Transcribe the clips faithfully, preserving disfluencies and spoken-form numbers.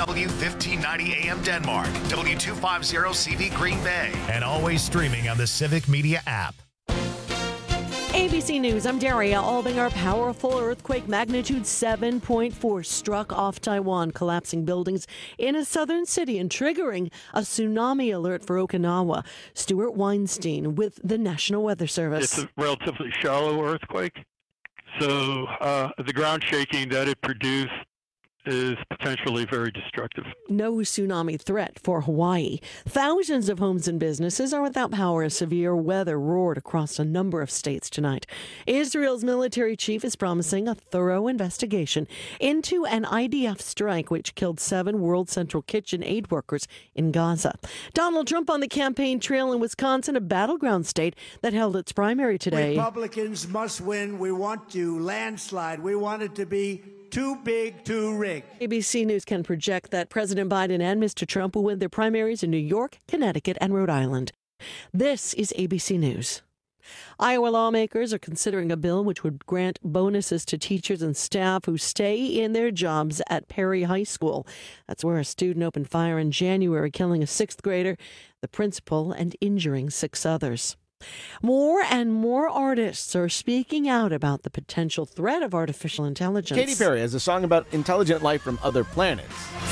W fifteen ninety A M Denmark, W two fifty C V Green Bay, and always streaming on the Civic Media app. A B C News, I'm Daria Albinger. Powerful earthquake magnitude seven point four struck off Taiwan, collapsing buildings in a southern city and triggering a tsunami alert for Okinawa. Stuart Weinstein with the National Weather Service. It's a relatively shallow earthquake, so uh, the ground shaking that it produced is potentially very destructive. No tsunami threat for Hawaii. Thousands of homes and businesses are without power as severe weather roared across a number of states tonight. Israel's military chief is promising a thorough investigation into an I D F strike which killed seven World Central Kitchen aid workers in Gaza. Donald Trump on the campaign trail in Wisconsin, a battleground state that held its primary today. Republicans must win. We want to landslide. We want it to be too big, too rigged. A B C News can project that President Biden and Mister Trump will win their primaries in New York, Connecticut, and Rhode Island. This is A B C News. Iowa lawmakers are considering a bill which would grant bonuses to teachers and staff who stay in their jobs at Perry High School. That's where a student opened fire in January, killing a sixth grader, the principal, and injuring six others. More and more artists are speaking out about the potential threat of artificial intelligence. Katy Perry has a song about intelligent life from other planets.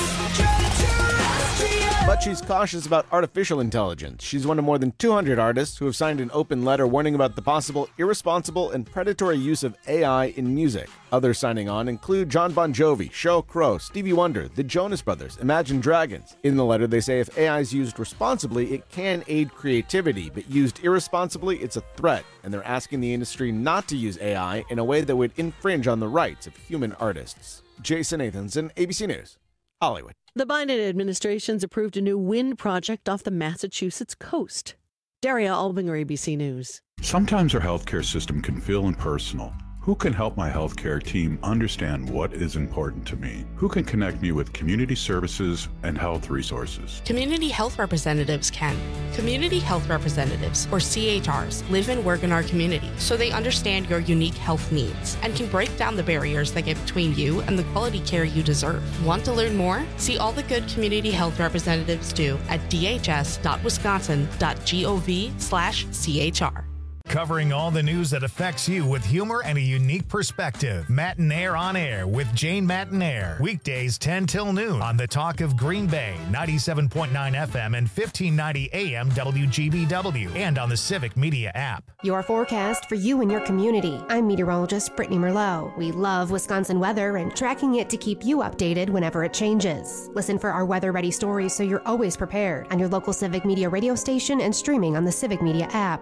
But she's cautious about artificial intelligence. She's one of more than two hundred artists who have signed an open letter warning about the possible irresponsible and predatory use of A I in music. Others signing on include John Bon Jovi, Sheryl Crow, Stevie Wonder, the Jonas Brothers, Imagine Dragons. In the letter, they say if A I is used responsibly, it can aid creativity, but used irresponsibly, it's a threat. And they're asking the industry not to use A I in a way that would infringe on the rights of human artists. Jason Nathanson, A B C News, Hollywood. The Biden administration's approved a new wind project off the Massachusetts coast. Daria Albinger, A B C News. Sometimes our healthcare system can feel impersonal. Who can help my healthcare team understand what is important to me? Who can connect me with community services and health resources? Community health representatives can. Community health representatives, or C H Rs, live and work in our community, so they understand your unique health needs and can break down the barriers that get between you and the quality care you deserve. Want to learn more? See all the good community health representatives do at d h s dot wisconsin dot gov slash c h r. Covering all the news that affects you with humor and a unique perspective. Matinaire on Air with Jane Matinaire. Weekdays ten till noon on the Talk of Green Bay, ninety-seven point nine F M and fifteen ninety A M W G B W, and on the Civic Media app. Your forecast for you and your community. I'm meteorologist Brittany Merlot. We love Wisconsin weather and tracking it to keep you updated whenever it changes. Listen for our weather-ready stories so you're always prepared on your local Civic Media radio station and streaming on the Civic Media app.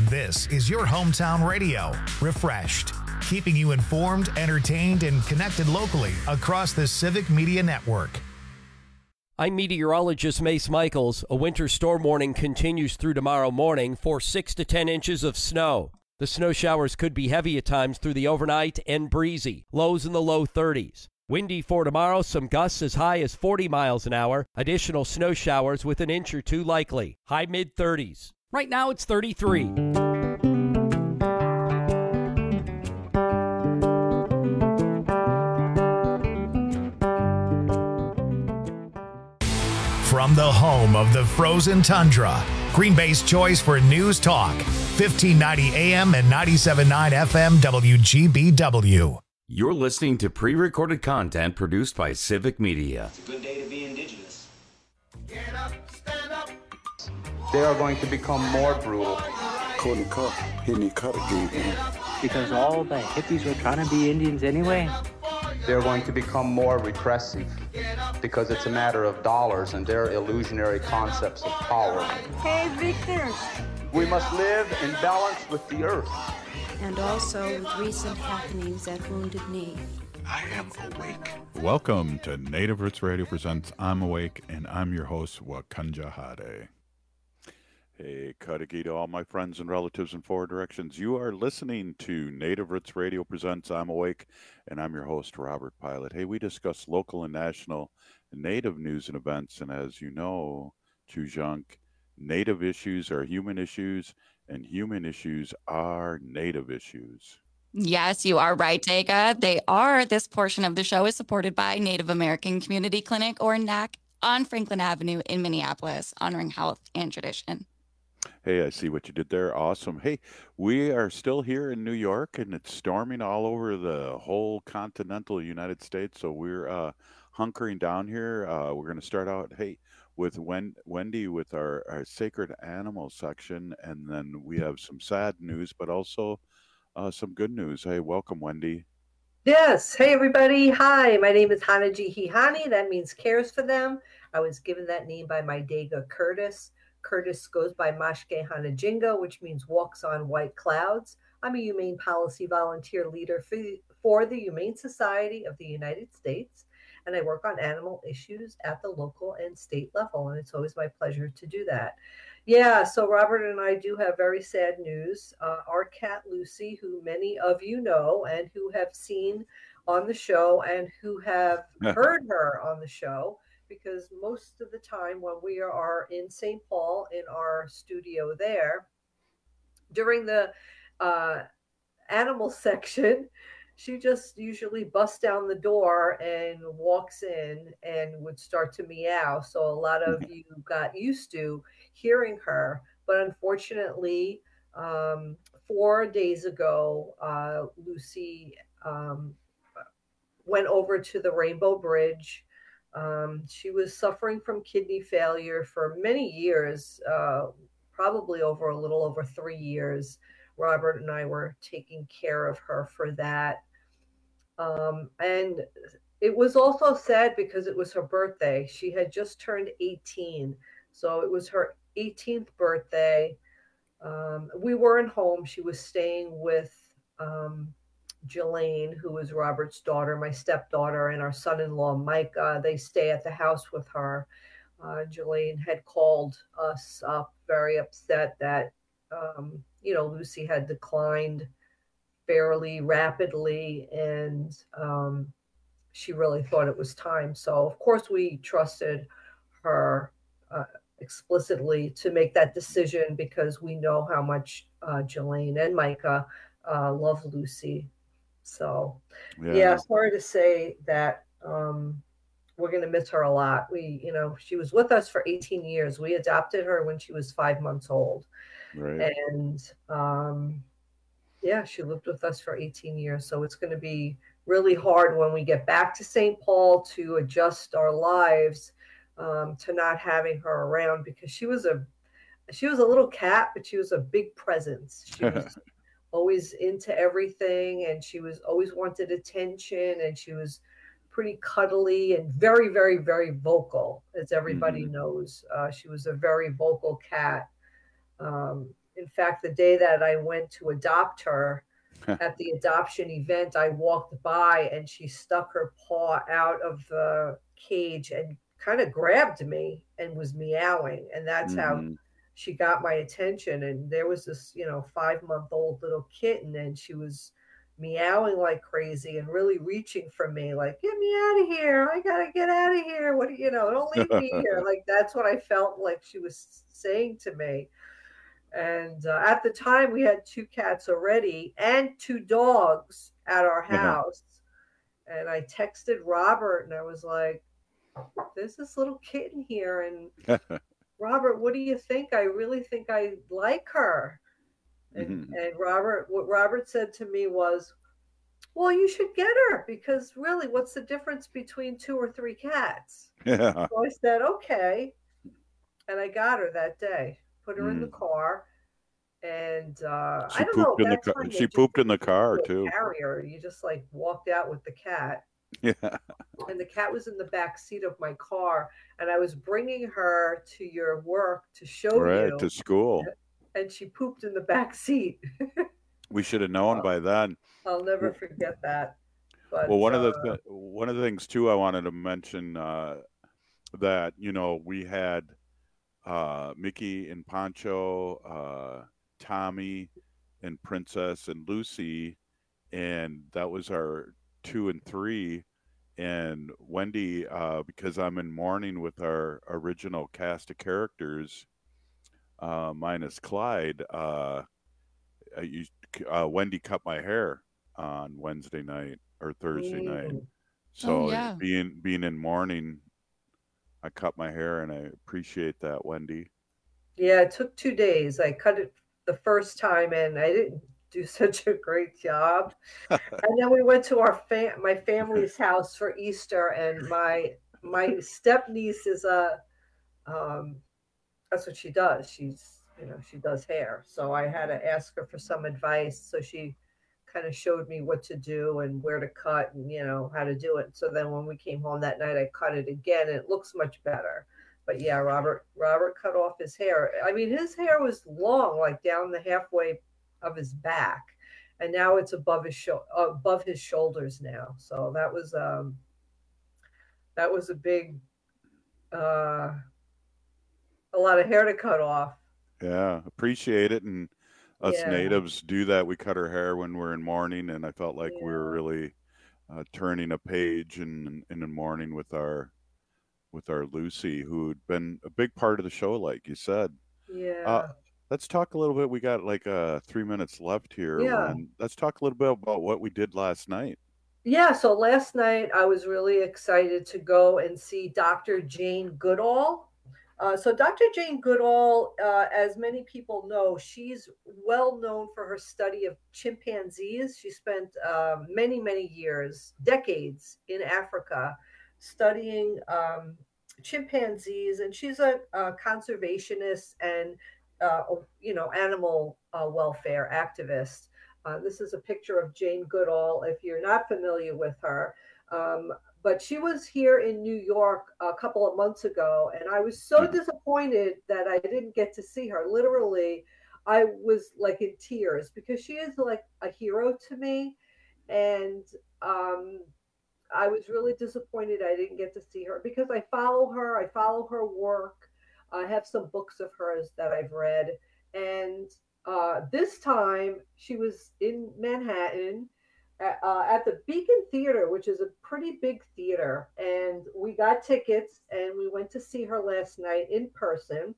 This is your hometown radio, Refreshed, keeping you informed, entertained, and connected locally across the Civic Media Network. I'm meteorologist Mace Michaels. A winter storm warning continues through tomorrow morning for six to ten inches of snow. The snow showers could be heavy at times through the overnight and breezy, lows in the low thirties. Windy for tomorrow, some gusts as high as forty miles an hour. Additional snow showers with an inch or two likely. High mid thirties. Right now it's thirty-three. From the home of the frozen tundra, Green Bay's choice for news talk, fifteen ninety A M and ninety-seven point nine F M W G B W. You're listening to pre-recorded content produced by Civic Media. It's a good day to be indigenous. Get up, stand up. They are going to become more brutal. Couldn't cut, hitting cut again. Because all the hippies were trying to be Indians anyway. They're going to become more repressive because it's a matter of dollars and their illusionary concepts of power. Hey, Victor. We must live in balance with the earth. And also with recent happenings at Wounded Knee. I am awake. Welcome to Native Roots Radio presents I'm Awake, and I'm your host, Wakanja Hade. Hey, Kadagi to all my friends and relatives in four directions. You are listening to Native Roots Radio presents I'm Awake, and I'm your host, Robert Pilot. Hey, we discuss local and national Native news and events, and as you know, Chujunk, Native issues are human issues, and human issues are Native issues. Yes, you are right, Dega. They are. This portion of the show is supported by Native American Community Clinic, or N A C, on Franklin Avenue in Minneapolis, honoring health and tradition. Hey, I see what you did there. Awesome. Hey, we are still here in New York, and it's storming all over the whole continental United States. So we're uh, hunkering down here. Uh, we're going to start out, hey, with Wen- Wendy with our, our sacred animal section, and then we have some sad news, but also uh, some good news. Hey, welcome, Wendy. Yes. Hey, everybody. Hi, my name is Hanaji Hihani. That means cares for them. I was given that name by my Dega Curtis. Curtis goes by Mashke Hanajinga, which means walks on white clouds. I'm a humane policy volunteer leader for, for the Humane Society of the United States, and I work on animal issues at the local and state level, and it's always my pleasure to do that. Yeah, so Robert and I do have very sad news. Uh, our cat Lucy, who many of you know and who have seen on the show and who have heard her on the show, because most of the time when we are in Saint Paul in our studio there, during the uh, animal section, she just usually busts down the door and walks in and would start to meow. So a lot of you got used to hearing her. But unfortunately, um, four days ago, uh, Lucy um, went over to the Rainbow Bridge. Um, she was suffering from kidney failure for many years, uh, probably over a little over three years. Robert and I were taking care of her for that. Um, and it was also sad because it was her birthday. She had just turned eighteen. So it was her eighteenth birthday. Um, we weren't home. She was staying with um, Jelaine, who is Robert's daughter, my stepdaughter, and our son-in-law, Micah. They stay at the house with her. Uh, Jelaine had called us up very upset that, um, you know, Lucy had declined fairly rapidly, and um, she really thought it was time. So, of course, we trusted her uh, explicitly to make that decision because we know how much uh, Jelaine and Micah uh, love Lucy. So, yeah. yeah, sorry to say that um, we're going to miss her a lot. We, you know, she was with us for eighteen years. We adopted her when she was five months old. Right. And, um, yeah, she lived with us for eighteen years. So it's going to be really hard when we get back to Saint Paul to adjust our lives um, to not having her around, because she was a, she was a little cat, but she was a big presence. She was always into everything, and she was always wanted attention, and she was pretty cuddly and very, very, very vocal, as everybody mm-hmm. knows. Uh, she was a very vocal cat. Um, in fact, the day that I went to adopt her at the adoption event, I walked by and she stuck her paw out of the cage and kind of grabbed me and was meowing. And that's Mm-hmm. how she got my attention. And there was this, you know, five month old little kitten, and she was meowing like crazy and really reaching for me, like, get me out of here. I got to get out of here. What do you know? Don't leave me here. Like, that's what I felt like she was saying to me. And uh, at the time, we had two cats already and two dogs at our house. And I texted Robert and I was like, there's this little kitten here. And Robert, what do you think? I really think I like her. And, Mm-hmm. and Robert, what Robert said to me was, well, you should get her, because really, what's the difference between two or three cats? Yeah. So I said, okay. And I got her that day, put her Mm. in the car. And uh, She I don't know. pooped in the that car. time they She just pooped in the didn't car do a too. Carrier. You just like walked out with the cat. Yeah. And the cat was in the back seat of my car, and I was bringing her to your work to show Right you, to school. and she pooped in the back seat. We should have known by then. I'll never forget that. But Well, one of the uh, th- one of the things too I wanted to mention uh, that you know we had uh, Mickey and Pancho, uh, Tommy and Princess and Lucy, and that was our two and three. And Wendy, uh, because I'm in mourning with our original cast of characters, uh, minus Clyde, uh, I used, uh, Wendy cut my hair on Wednesday night or Thursday Mm. night. So Oh, yeah. being being in mourning, I cut my hair, and I appreciate that, Wendy. yeah, it took two days. I cut it the first time, and I didn't do such a great job. And then we went to our fam- my family's house for Easter, and my my step niece is a um, that's what she does. She's you know she does hair. So I had to ask her for some advice. So she kind of showed me what to do and where to cut and you know how to do it. So then when we came home that night, I cut it again, and it looks much better. But yeah, Robert Robert cut off his hair. I mean, his hair was long, like down the halfway of his back, and now it's above his sho- above his shoulders now. So that was um that was a big uh a lot of hair to cut off. Yeah, appreciate it. And us Yeah. natives do that. We cut our hair when we're in mourning, and I felt like we were really uh, turning a page in in the morning with our with our Lucy, who'd been a big part of the show, like you said. Yeah. Uh, let's talk a little bit. We got like uh, three minutes left here. Yeah. And let's talk a little bit about what we did last night. Yeah, so last night I was really excited to go and see Doctor Jane Goodall. Uh, so Doctor Jane Goodall, uh, as many people know, she's well known for her study of chimpanzees. She spent uh, many, many years, decades in Africa studying um, chimpanzees, and she's a, a conservationist and uh, you know animal uh, welfare activist. Uh, this is a picture of Jane Goodall, if you're not familiar with her. Um, but she was here in New York a couple of months ago, and I was so disappointed that I didn't get to see her. Literally, I was like in tears because she is like a hero to me. And um, I was really disappointed I didn't get to see her because I follow her. I follow her work. I have some books of hers that I've read. And uh, this time she was in Manhattan at, uh, at the Beacon Theater, which is a pretty big theater. And we got tickets and we went to see her last night in person.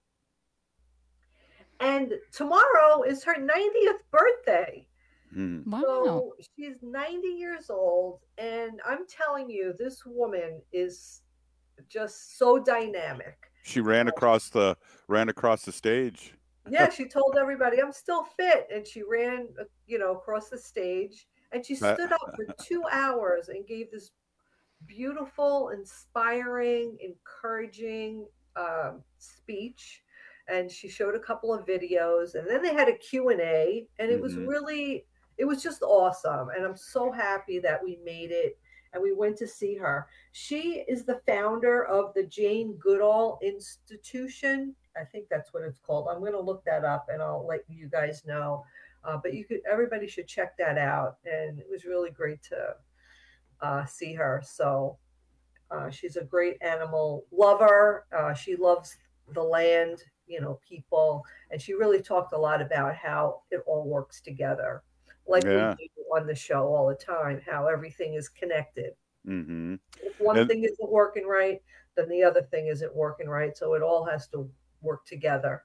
And tomorrow is her ninetieth birthday. Mm. Wow. So she's ninety years old, and I'm telling you, this woman is just so dynamic. She ran across the ran across the stage. Yeah, she told everybody, I'm still fit. And she ran, uh, you know, across the stage, and she That- stood up for two hours and gave this beautiful, inspiring, encouraging um, speech. And she showed a couple of videos, and then they had a Q and A, and it was Mhm. really, it was just awesome. And I'm so happy that we made it and we went to see her. She is the founder of the Jane Goodall Institution. I think that's what it's called. I'm going to look that up and I'll let you guys know. Uh, but you could, everybody should check that out. And it was really great to uh, see her. So uh, she's a great animal lover. Uh, she loves the land, you know, people. And she really talked a lot about how it all works together. Like Yeah. we do on the show all the time, how everything is connected. Mm-hmm. If one And- thing isn't working right, then the other thing isn't working right. So it all has to work together.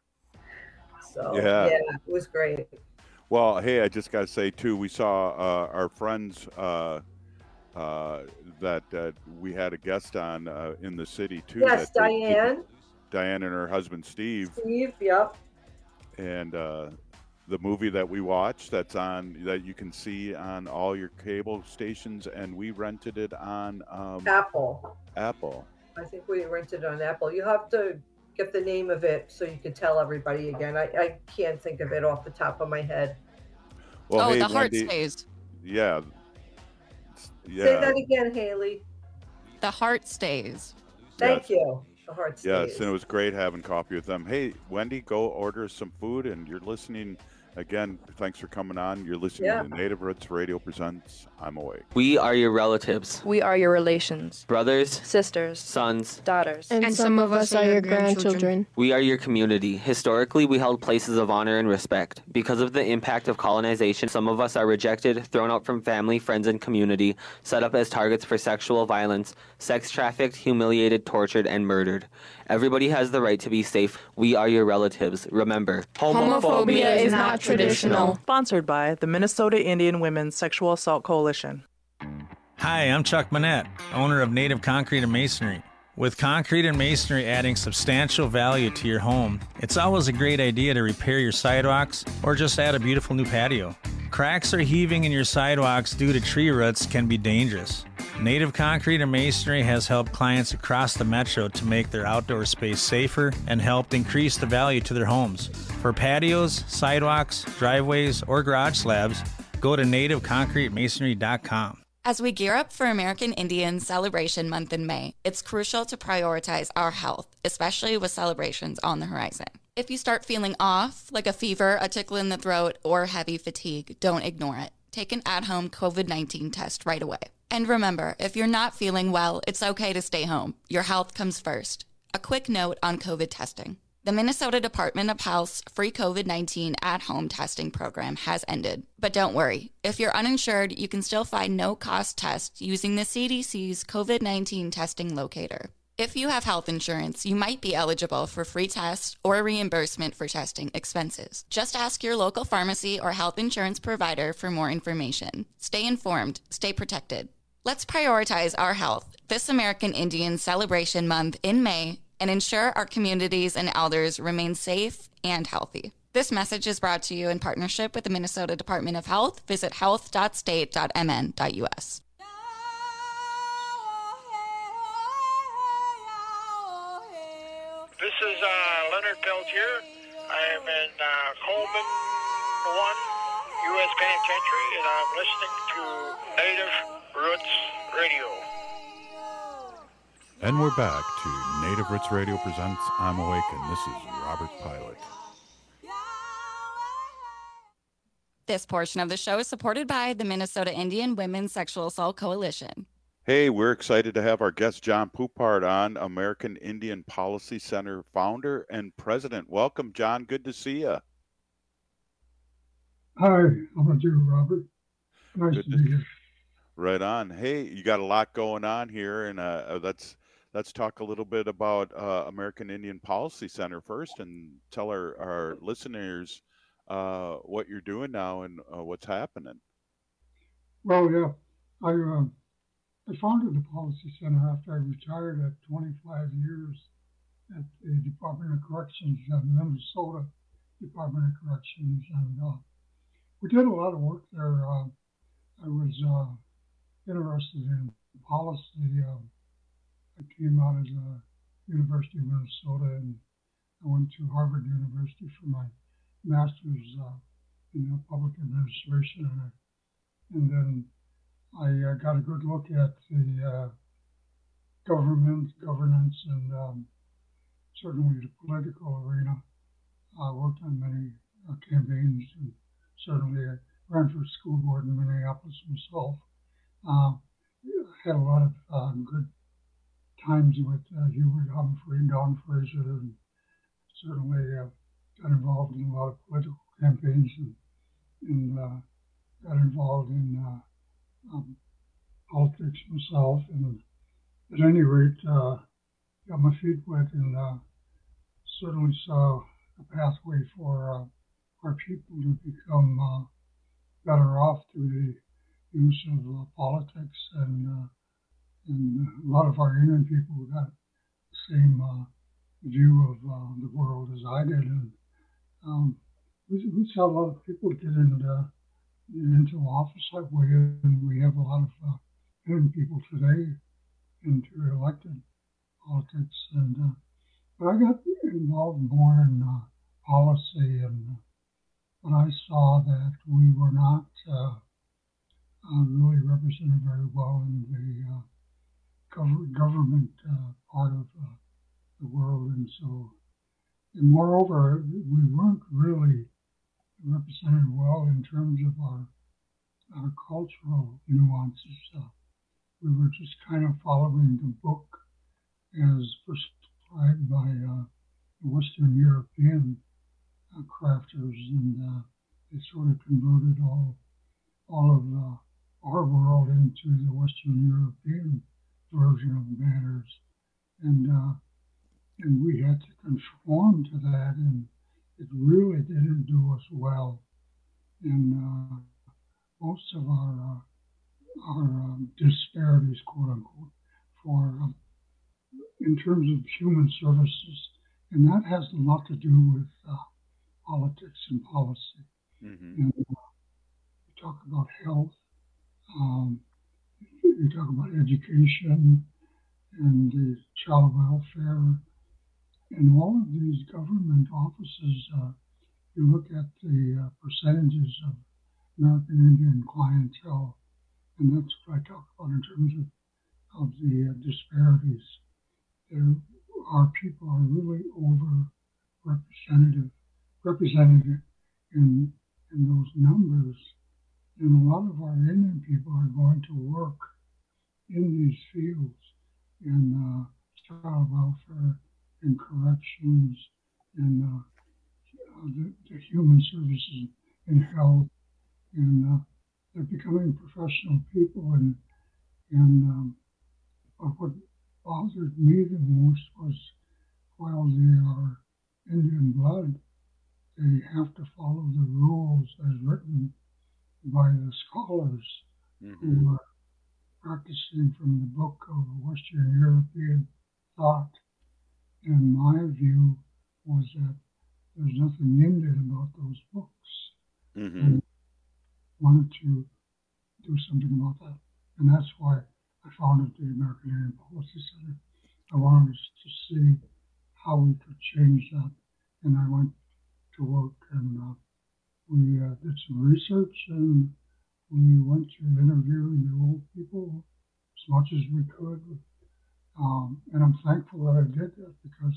So Yeah. yeah, it was great. Well, hey, I just got to say, too, we saw uh, our friends uh, uh, that uh, we had a guest on uh, in the city, too. Yes, that did- did- Diane. Diane and her husband, Steve. Steve, yep. And uh, the movie that we watched that's on, that you can see on all your cable stations, and we rented it on um, Apple. Apple. I think we rented on Apple. You have to get the name of it so you could tell everybody again. I, I can't think of it off the top of my head. Well, oh, hey, the heart Wendy- stays. Yeah. Yeah. Say that again, Haley. The heart stays. Thank Yes. you. The heart stays. Yes, and it was great having coffee with them. Hey, Wendy, go order some food, and you're listening. Again, thanks for coming on. You're listening Yeah. to Native Roots Radio Presents I'm Awake. We are your relatives, We are your relations, brothers, sisters, sons. daughters, And, some of us are your grandchildren. We are your community. Historically, we held places of honor and respect. Because of the impact of colonization, some of us are rejected, thrown out from family, friends, and community, set up as targets for sexual violence, sex trafficked, humiliated, tortured, and murdered. Everybody has the right to be safe. We are your relatives. Remember, Homophobia is not traditional. Sponsored by the Minnesota Indian Women's Sexual Assault Coalition. Hi, I'm Chuck Manette, owner of Native Concrete and Masonry. With concrete and masonry adding substantial value to your home, it's always a great idea to repair your sidewalks or just add a beautiful new patio. Cracks or heaving in your sidewalks due to tree roots can be dangerous. Native Concrete and Masonry has helped clients across the metro to make their outdoor space safer and helped increase the value to their homes. For patios, sidewalks, driveways, or garage slabs, go to native concrete masonry dot com. As we gear up for American Indian Celebration Month in May, it's crucial to prioritize our health, especially with celebrations on the horizon. If you start feeling off, like a fever, a tickle in the throat, or heavy fatigue, don't ignore it. Take an at-home COVID nineteen test right away. And remember, if you're not feeling well, it's okay to stay home. Your health comes first. A quick note on COVID testing. The Minnesota Department of Health's free COVID nineteen at-home testing program has ended. But don't worry. If you're uninsured, you can still find no-cost tests using the C D C's COVID nineteen testing locator. If you have health insurance, you might be eligible for free tests or reimbursement for testing expenses. Just ask your local pharmacy or health insurance provider for more information. Stay informed. Stay protected. Let's prioritize our health this American Indian Celebration Month in May and ensure our communities and elders remain safe and healthy. This message is brought to you in partnership with the Minnesota Department of Health. Visit health dot state dot m n dot u s. This is uh, Leonard Peltier. I am in uh, Coleman one U S Penitentiary, and I'm listening to Native Roots Radio. And we're back to Native Roots Radio Presents I'm Awake, and this is Robert Pilot. This portion of the show is supported by the Minnesota Indian Women's Sexual Assault Coalition. Hey, we're excited to have our guest John Poupart on, American Indian Policy Center founder and president. Welcome, John. Good to see you. Hi, how about you, Robert? Nice Good to be here. Right on. Hey, you got a lot going on here, and uh, let's let's talk a little bit about uh, American Indian Policy Center first, and tell our, our listeners uh, what you're doing now and uh, what's happening. Well, yeah, I uh, I founded the Policy Center after I retired at twenty-five years at the Department of Corrections, uh, Minnesota Department of Corrections, and uh, we did a lot of work there. Uh, I was uh, interested in policy. Uh, I came out of the University of Minnesota, and I went to Harvard University for my master's uh, in uh, public administration, and, I, and then I uh, got a good look at the uh, government, governance, and um, certainly the political arena. I worked on many uh, campaigns, and certainly I ran for school board in Minneapolis myself. Uh, had a lot of uh, good times with uh, Hubert Humphrey and Don Fraser, and certainly uh, got involved in a lot of political campaigns, and, and uh, got involved in uh, um, politics myself. And at any rate, uh, got my feet wet, and uh, certainly saw a pathway for uh, our people to become uh, better off through the use of uh, politics, and uh, and a lot of our Indian people got the same uh, view of uh, the world as I did, and um, we, we saw a lot of people get into, get into office that way, and we have a lot of uh, Indian people today into elected politics, and uh, but I got involved more in uh, policy, and uh, but I saw that we were not uh, uh, really represented very well in the uh, gov- government uh, part of uh, the world, and so, and moreover, we weren't really represented well in terms of our our cultural nuances. Uh, we were just kind of following the book as prescribed by uh, Western European uh, crafters, and uh, they sort of converted all all of uh, our world into the Western European version of matters, and uh, and we had to conform to that, and it really didn't do us well. And uh, most of our uh, our um, disparities, quote unquote, for um, in terms of human services, and that has a lot to do with uh, politics and policy. Mm-hmm. And uh, you talk about health, um, you talk about education, and the child welfare, and all of these government offices. Uh, you look at the uh, percentages of American Indian clientele, and that's what I talk about in terms of, of the uh, disparities. There, our people are really over representative, represented in in those numbers, and a lot of our Indian people are going to work in these fields, in uh, child welfare, in corrections, in uh, the, the human services, in health, and uh, they're becoming professional people. And and um, but what bothered me the most was, while they are Indian blood, they have to follow the rules as written by the scholars mm-hmm. who are practicing from the book of Western European thought. And my view was that there's nothing Indian about those books. Mm-hmm. And I wanted to do something about that. And that's why I founded the American Indian Policy Center. I wanted to see how we could change that. And I went to work, and uh, we uh, did some research, and we went to interview the old people as much as we could. Um, and I'm thankful that I did that, because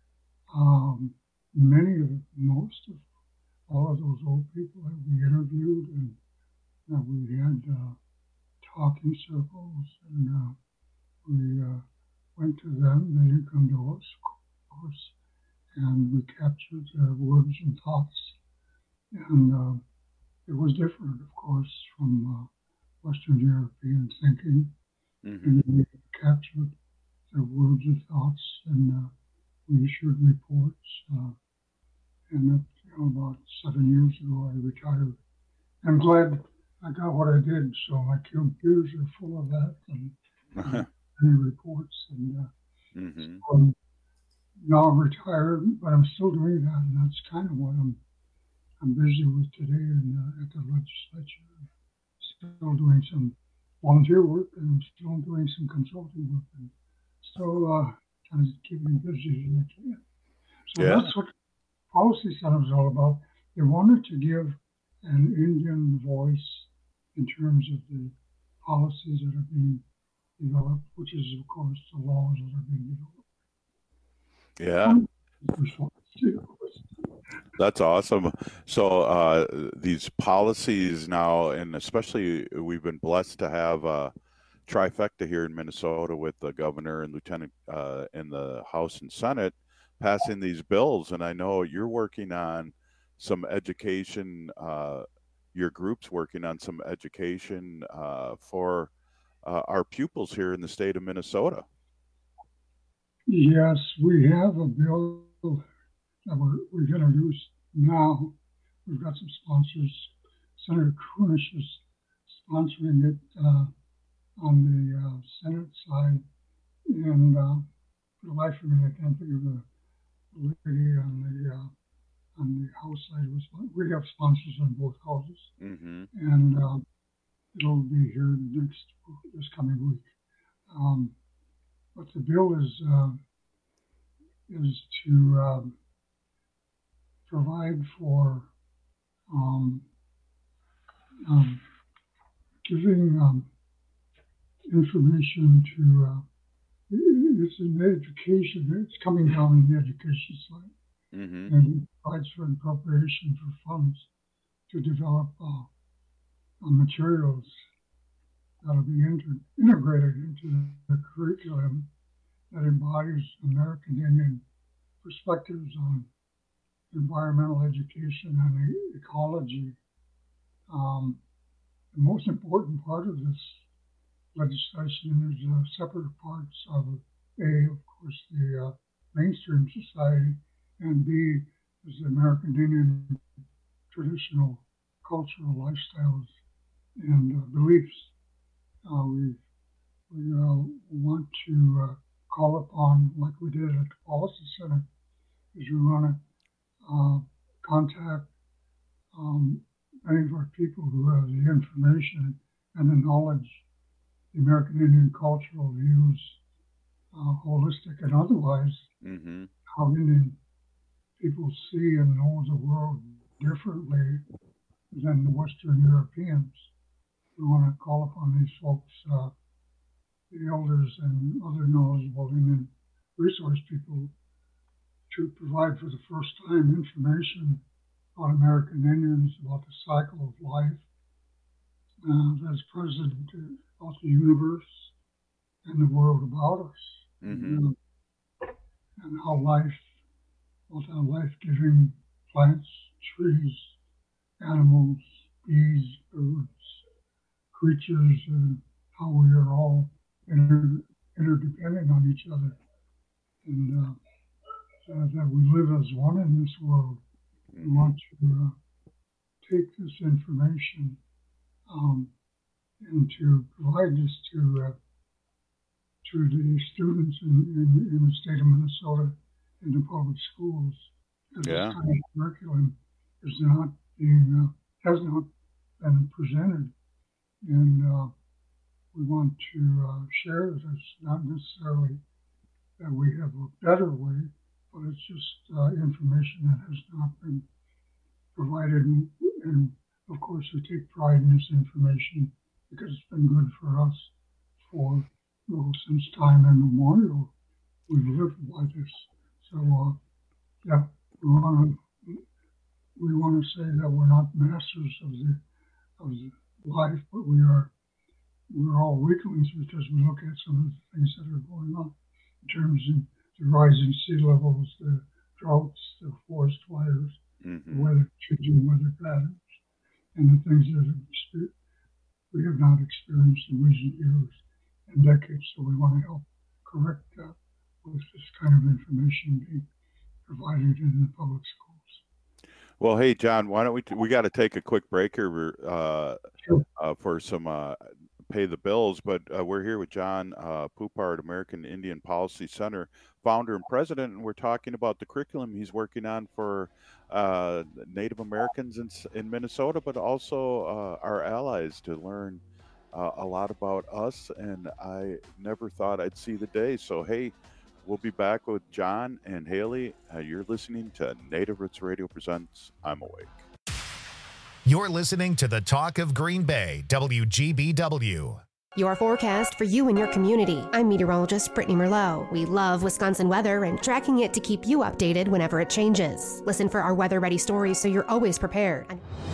um, many of, most of all of those old people that we interviewed, and that we had uh, talking circles, and uh, we uh, went to them. They didn't come to us, of course, and we captured their words and thoughts. And uh, it was different, of course, from uh, Western European thinking. Mm-hmm. And we captured their words and thoughts, and uh, we issued reports. Uh, and that, you know, about seven years ago, I retired. I'm glad I got what I did, so my computers are full of that, and uh, many reports. And uh, mm-hmm. so I'm now I'm retired, but I'm still doing that, and that's kind of what I'm I'm busy with today, and uh, at the legislature. Still doing some volunteer work, and I'm still doing some consulting work, and still uh, kind of keeping me busy as I can. So yeah. That's what Policy Center is all about. They wanted to give an Indian voice in terms of the policies that are being developed, which is, of course, the laws that are being developed. Yeah. That's awesome. So uh, these policies now, and especially we've been blessed to have a trifecta here in Minnesota with the governor and lieutenant uh, in the House and Senate passing these bills. And I know you're working on some education, uh, your group's working on some education uh, for uh, our pupils here in the state of Minnesota. Yes, we have a bill that we're, we've introduced now. We've got some sponsors. Senator Kunish is sponsoring it uh, on the uh, Senate side. And uh, for the life of me, I can't think of the lady on the uh, on the House side. We have sponsors on both houses. Mm-hmm. And uh, it'll be here next this coming week. Um, but the bill is uh, is to um, provide for um, um, giving um, information to, uh, it's in education, it's coming down in the education side, mm-hmm. and it provides for appropriation for funds to develop uh, uh, materials that will be inter- integrated into the curriculum that embodies American Indian perspectives on environmental education and e- ecology. Um, the most important part of this legislation is uh, separate parts of A, of course, the uh, mainstream society, and B is the American Indian traditional cultural lifestyles and uh, beliefs. Uh, we we uh, want to uh, call upon, like we did at the Policy Center, is we want to uh, contact um, many of our people who have the information and the knowledge, the American Indian cultural views, uh, holistic and otherwise, mm-hmm. how Indian people see and know the world differently than the Western Europeans. We want to call upon these folks, uh, the elders and other knowledgeable Indian resource people, to provide for the first time information on American Indians, about the cycle of life uh, that's present about the universe and the world about us, mm-hmm. and, uh, and how life, about how life-giving plants, trees, animals, bees, birds, creatures, and how we are all inter- interdependent on each other, and uh, so that we live as one in this world. We want to uh, take this information um, and to provide this to uh, to the students in, in, in the state of Minnesota in the public schools. Because yeah. this kind of curriculum is not being uh, has not been presented, and uh, we want to uh, share this. Not necessarily that we have a better way, but it's just uh, information that has not been provided. And, and of course, we take pride in this information because it's been good for us for, well, since time immemorial. We've lived by this. So, uh, yeah, we want to we want to say that we're not masters of the of the life, but we are we're all weaklings because we look at some of the things that are going on in terms of the rising sea levels, the droughts, the forest fires, mm-hmm. the weather, changing weather patterns, and the things that we have not experienced in recent years and decades. So we want to help correct that with this kind of information being provided in the public schools. Well, hey, John, why don't we, t- we got to take a quick break here uh, sure. uh, for some uh, pay the bills, but uh, we're here with John uh, Poupart, American Indian Policy Center, founder and president, and we're talking about the curriculum he's working on for uh, Native Americans in, in Minnesota, but also uh, our allies to learn uh, a lot about us, and I never thought I'd see the day. So, hey, we'll be back with John and Haley. Uh, you're listening to Native Roots Radio Presents I'm Awake. You're listening to the Talk of Green Bay, W G B W. Your forecast for you and your community. I'm meteorologist Brittany Merlot. We love Wisconsin weather and tracking it to keep you updated whenever it changes. Listen for our weather-ready stories so you're always prepared.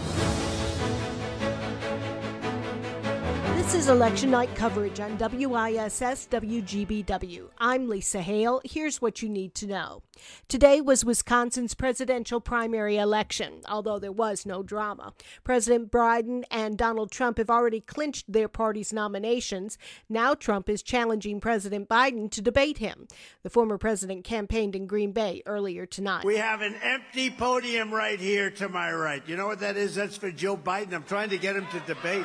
This is election night coverage on W I S S W G B W. I'm Lisa Hale. Here's what you need to know. Today was Wisconsin's presidential primary election, although there was no drama. President Biden and Donald Trump have already clinched their party's nominations. Now Trump is challenging President Biden to debate him. The former president campaigned in Green Bay earlier tonight. We have an empty podium right here to my right. You know what that is? That's for Joe Biden. I'm trying to get him to debate.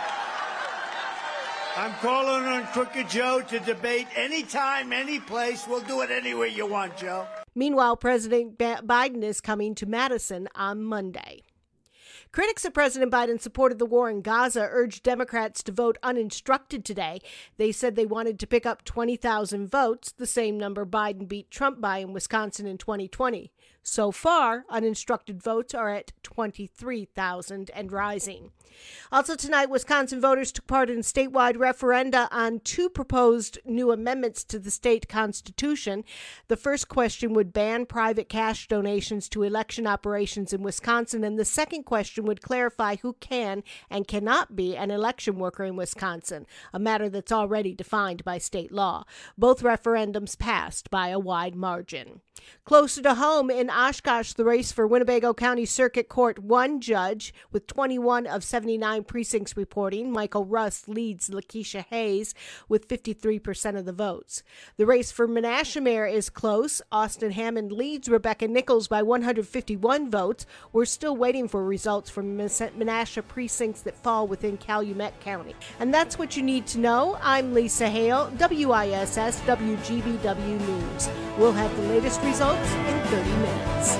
I'm calling on Crooked Joe to debate anytime, any place. We'll do it anywhere you want, Joe. Meanwhile, President Biden is coming to Madison on Monday. Critics of President Biden's support of the war in Gaza urged Democrats to vote uninstructed today. They said they wanted to pick up twenty thousand votes, the same number Biden beat Trump by in Wisconsin in twenty twenty. So far, uninstructed votes are at twenty-three thousand and rising. Also tonight, Wisconsin voters took part in statewide referenda on two proposed new amendments to the state constitution. The first question would ban private cash donations to election operations in Wisconsin, and the second question would clarify who can and cannot be an election worker in Wisconsin, a matter that's already defined by state law. Both referendums passed by a wide margin. Closer to home in Oshkosh, the race for Winnebago County Circuit Court one judge with twenty-one of seventy-nine precincts reporting. Michael Russ leads Lakeisha Hayes with fifty-three percent of the votes. The race for Menasha is close. Austin Hammond leads Rebecca Nichols by one hundred fifty-one votes. We're still waiting for results from Menasha precincts that fall within Calumet County. And that's what you need to know. I'm Lisa Hale, W I S S W G B W News. We'll have the latest results in thirty minutes.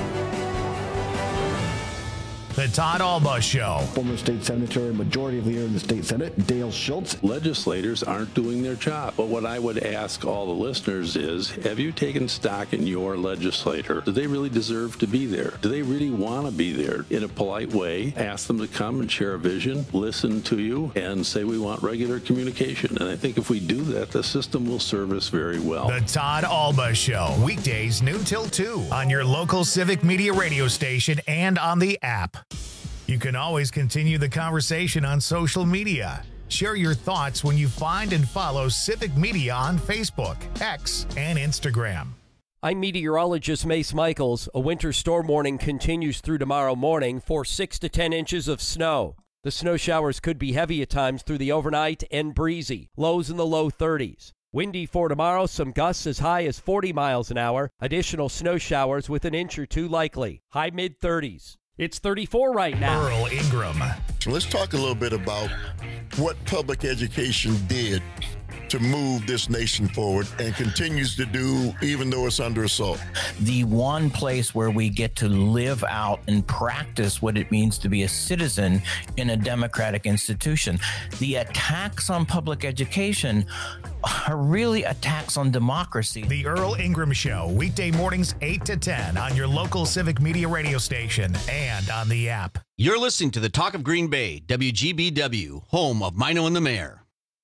The Todd Alba Show. Former state senator and majority leader in the state senate, Dale Schultz. Legislators aren't doing their job. But what I would ask all the listeners is, have you taken stock in your legislator? Do they really deserve to be there? Do they really want to be there? In a polite way, ask them to come and share a vision, listen to you, and say we want regular communication. And I think if we do that, the system will serve us very well. The Todd Alba Show. Weekdays noon till two on your local Civic Media radio station and on the app. You can always continue the conversation on social media. Share your thoughts when you find and follow Civic Media on Facebook, X, and Instagram. I'm meteorologist Mace Michaels. A winter storm warning continues through tomorrow morning for six to ten inches of snow. The snow showers could be heavy at times through the overnight and breezy, lows in the low thirties. Windy for tomorrow, some gusts as high as forty miles an hour. Additional snow showers with an inch or two likely. High mid thirties. It's thirty-four right now. Earl Ingram. So let's talk a little bit about what public education did to move this nation forward and continues to do even though it's under assault. The one place where we get to live out and practice what it means to be a citizen in a democratic institution. The attacks on public education are really attacks on democracy. The Earl Ingram Show, weekday mornings eight to ten on your local Civic Media radio station and on the app. You're listening to the Talk of Green Bay, W G B W, home of Mino and the Mayor.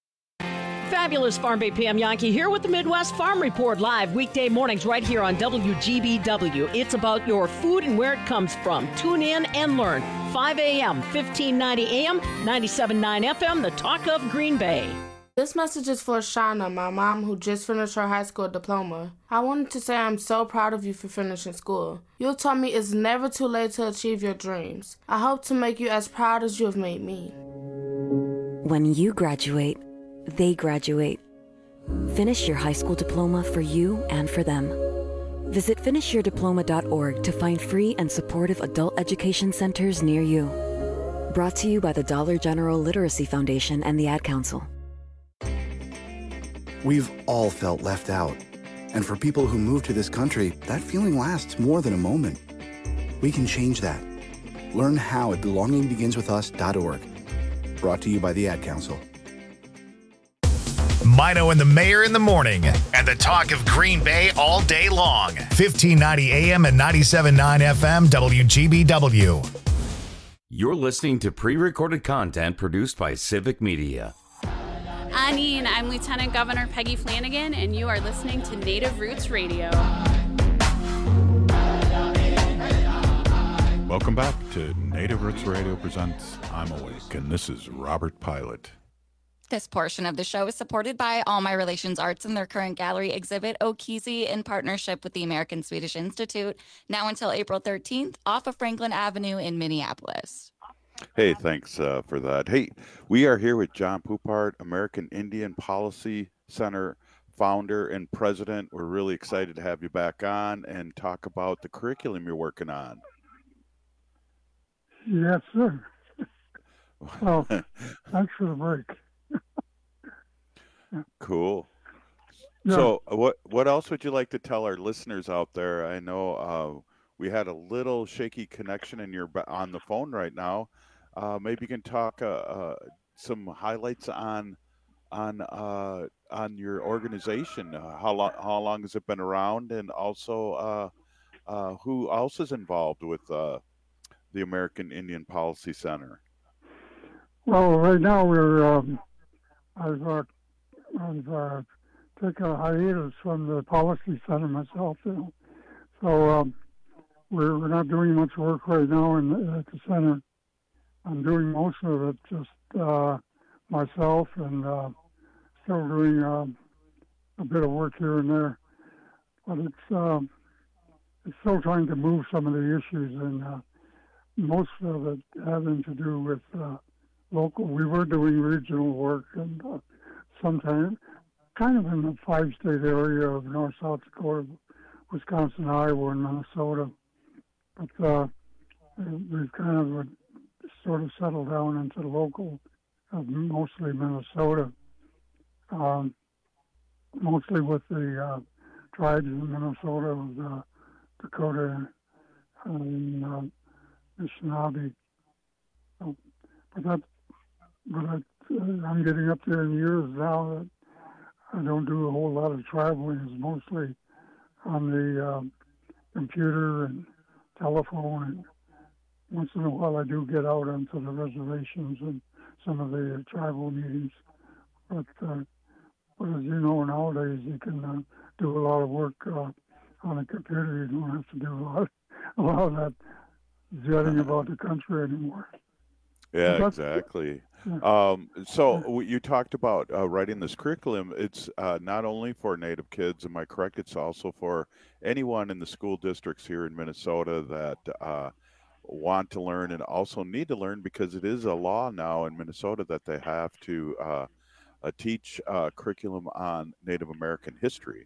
Fabulous Farm Bay P M Yankee here with the Midwest Farm Report live weekday mornings right here on W G B W. It's about your food and where it comes from. Tune in and learn. five a.m., fifteen ninety a.m., ninety-seven point nine F M, the Talk of Green Bay. This message is for Shauna, my mom, who just finished her high school diploma. I wanted to say I'm so proud of you for finishing school. You taught me it's never too late to achieve your dreams. I hope to make you as proud as you have made me. When you graduate, they graduate. Finish your high school diploma for you and for them. Visit finish your diploma dot org to find free and supportive adult education centers near you. Brought to you by the Dollar General Literacy Foundation and the Ad Council. We've all felt left out. And for people who move to this country, that feeling lasts more than a moment. We can change that. Learn how at belonging begins with us dot org. Brought to you by the Ad Council. Mino and the Mayor in the morning, and the Talk of Green Bay all day long. fifteen ninety A M and ninety-seven point nine F M, W G B W. You're listening to pre-recorded content produced by Civic Media. Janine. I'm Lieutenant Governor Peggy Flanagan, and you are listening to Native Roots Radio. Welcome back to Native Roots Radio presents I'm Awake, and this is Robert Pilot. This portion of the show is supported by All My Relations Arts and their current gallery exhibit, Okizi, in partnership with the American Swedish Institute, now until April thirteenth, off of Franklin Avenue in Minneapolis. Hey, thanks uh, for that. Hey, we are here with John Poupart, American Indian Policy Center founder and president. We're really excited to have you back on and talk about the curriculum you're working on. Yes, sir. Well, thanks for the break. Cool. Yeah. So what what else would you like to tell our listeners out there? I know uh, we had a little shaky connection and you're on the phone right now. Uh, maybe you can talk uh, uh, some highlights on on uh, on your organization. Uh, how long how long has it been around, and also uh, uh, who else is involved with uh, the American Indian Policy Center? Well, right now we're um, I've uh, I've uh, taken a hiatus from the Policy Center myself, you know. So um, we're we're not doing much work right now in the, at the center. I'm doing most of it just uh, myself, and uh, still doing uh, a bit of work here and there. But it's uh, it's still trying to move some of the issues, and uh, most of it having to do with uh, local. We were doing regional work, and uh, sometimes kind of in the five-state area of North, South Dakota, Wisconsin, Iowa, and Minnesota. But uh, we've kind of uh, sort of settled down into the local, uh, mostly Minnesota, um, mostly with the uh, tribes in Minnesota, of uh, Dakota, and uh, Anishinaabe. So, but that, but I, uh, I'm getting up there in years now that I don't do a whole lot of traveling. It's mostly on the uh, computer and telephone, and once in a while I do get out onto the reservations and some of the uh, tribal meetings. But, uh, but as you know, nowadays you can uh, do a lot of work uh, on a computer. You don't have to do a lot, a lot of that jetting about the country anymore. Yeah, exactly. Um, so you talked about uh, writing this curriculum. It's uh, not only for Native kids, am I correct? It's also for anyone in the school districts here in Minnesota that uh, want to learn and also need to learn, because it is a law now in Minnesota that they have to uh, uh, teach uh, curriculum on Native American history.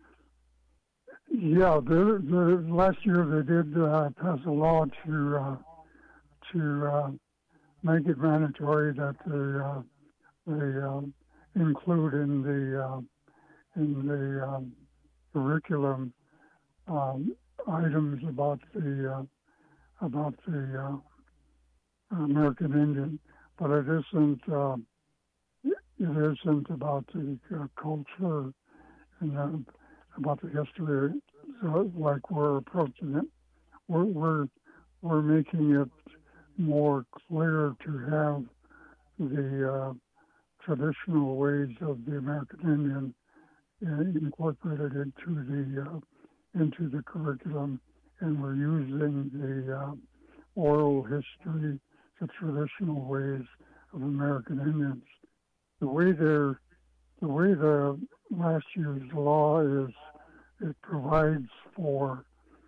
Yeah, the, the, last year they did uh, pass a law to uh, to uh, make it mandatory that they uh, they uh, include in the uh, in the um, curriculum um, items about the uh, about the uh, American Indian, but it isn't uh, it isn't about the uh, culture and uh, about the history. So, like we're approaching it, we're we're we're making it more clear to have the uh, traditional ways of the American Indian uh, incorporated into the uh, into the curriculum, and we're using the uh, oral history, the traditional ways of American Indians. The way they're the way the last year's law is, it provides for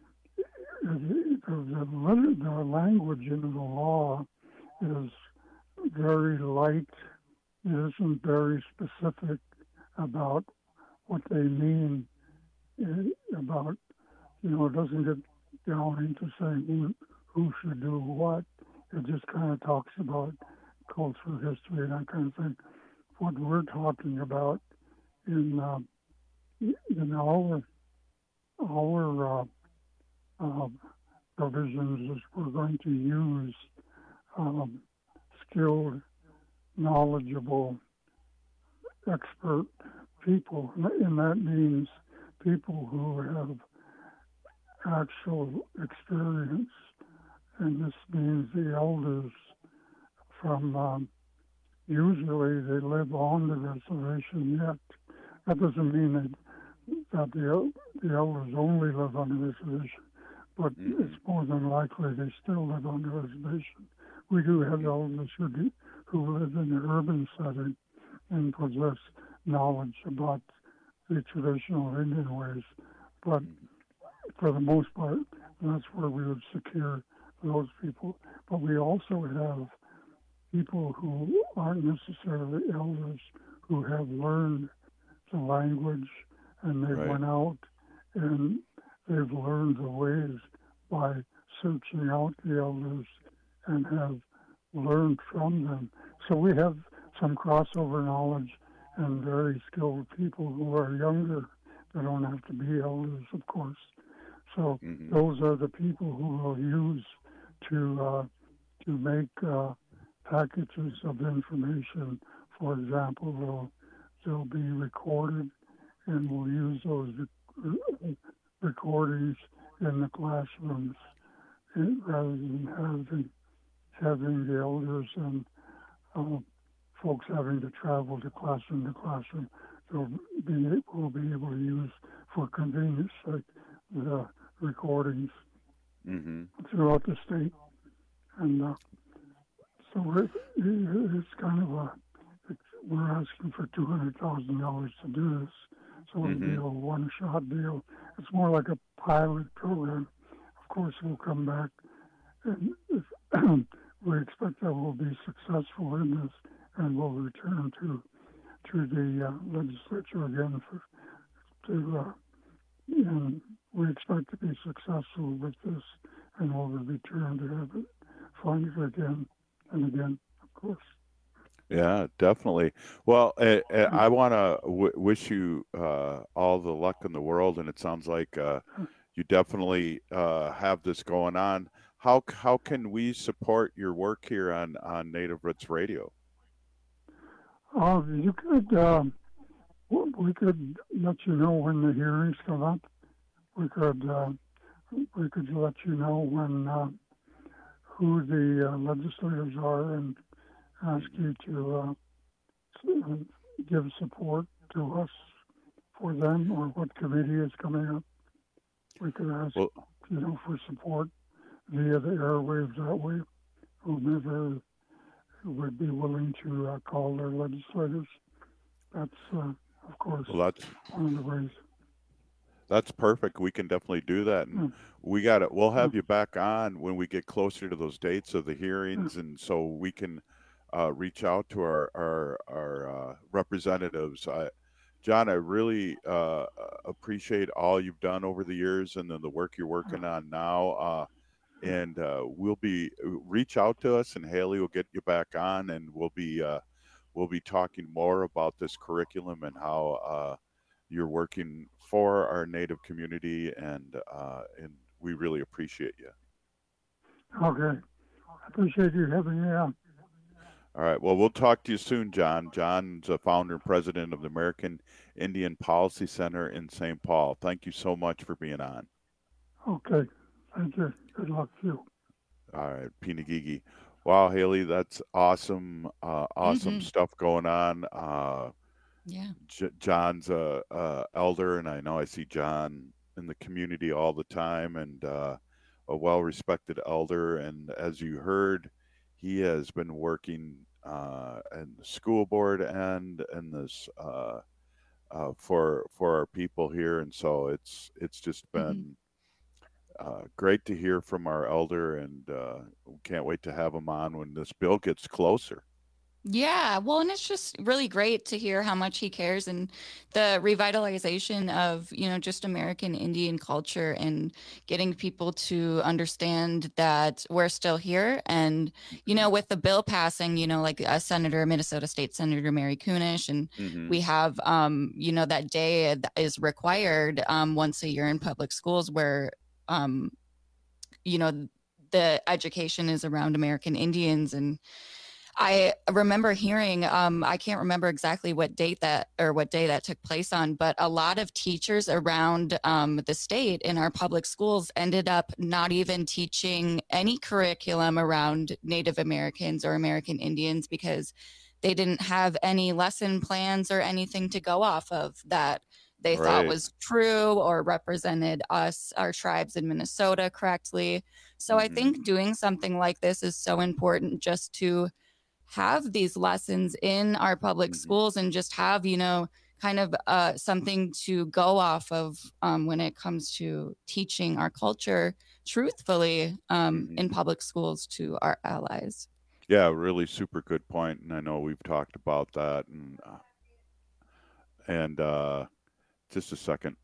the, the, the language in the law is very light. It isn't very specific about what they mean, it, about, you know, it doesn't get down into saying who, who should do what. It just kind of talks about cultural history and that kind of thing. What we're talking about in uh, in our our uh, uh, provisions is we're going to use um, skilled, knowledgeable, expert people, and that means people who have actual experience, and this means the elders from um, usually they live on the reservation yet. That doesn't mean that, that the, the elders only live on the reservation, but mm-hmm. it's more than likely they still live on the reservation. We do have elders who, do, who live in the urban setting and possess knowledge about the traditional Indian ways, but for the most part, that's where we would secure those people. But we also have people who aren't necessarily elders who have learned the language, and they right. went out and they've learned the ways by searching out the elders and have learned from them. So we have some crossover knowledge and very skilled people who are younger. They don't have to be elders, of course. So mm-hmm. those are the people who will use to uh, to make uh, packages of information. For example, they'll, they'll be recorded, and we'll use those rec- recordings in the classrooms rather than having having the elders and uh, folks having to travel to classroom to classroom. They'll be will be able to use for convenience sake the recordings mm-hmm. throughout the state, and uh, so it, it's kind of a it's, we're asking for two hundred thousand dollars to do this, so it'll mm-hmm. be a one-shot deal. It's more like a pilot program. Of course, we'll come back, and if, we expect that we'll be successful in this, and we'll return to to the uh, legislature again for to uh, and we expect to be successful with this, and we'll return to have it funded again and again, of course. Yeah, definitely. Well, uh, uh, I want to w- wish you uh, all the luck in the world, and it sounds like uh, you definitely uh, have this going on. How how can we support your work here on, on Native Roots Radio? Uh, you could, um, we could let you know when the hearings come up. We could, uh, we could let you know when uh, who the uh, legislators are, and ask you to uh, give support to us for them, or what committee is coming up. We could ask, well, you know, for support via the airwaves that way. Whomever would be willing to uh, call their legislators. That's, uh, of course, well, that's, one of the ways. That's perfect. We can definitely do that. And yeah. we got it. We'll have yeah. you back on when we get closer to those dates of the hearings, yeah. and so we can uh, reach out to our our, our uh, representatives. I, John, I really uh, appreciate all you've done over the years, and then the work you're working yeah. on now. Uh, and uh, we'll be reach out to us, and Haley will get you back on, and we'll be uh, we'll be talking more about this curriculum and how uh, you're working for our Native community, and uh, and we really appreciate you. Okay, I appreciate you having me on. All right. Well, we'll talk to you soon, John. John's a founder and president of the American Indian Policy Center in Saint Paul. Thank you so much for being on. Okay. Thank you. Good luck to you. All right. Pinagigi. Wow, Haley, that's awesome. Uh, awesome mm-hmm. stuff going on. Uh, yeah. J- John's a, a elder, and I know I see John in the community all the time, and uh, a well-respected elder. And as you heard, he has been working uh, in the school board and in this uh, uh, for for our people here, and so it's it's just been mm-hmm. uh, great to hear from our elder, and uh, we can't wait to have him on when this bill gets closer. Yeah, well, and it's just really great to hear how much he cares, and the revitalization of, you know, just American Indian culture, and getting people to understand that we're still here. And, you know, with the bill passing, you know, like a senator, Minnesota State Senator Mary Kunesh, and mm-hmm. we have, um, you know, that day that is required um, once a year in public schools where, um, you know, the education is around American Indians. And I remember hearing, um, I can't remember exactly what date that or what day that took place on, but a lot of teachers around um, the state in our public schools ended up not even teaching any curriculum around Native Americans or American Indians, because they didn't have any lesson plans or anything to go off of that they Right. thought was true or represented us, our tribes in Minnesota correctly. So I think doing something like this is so important, just to have these lessons in our public schools and just have, you know, kind of uh, something to go off of um, when it comes to teaching our culture truthfully um, in public schools to our allies. Yeah, really super good point, and I know we've talked about that, and uh, and uh, just a second.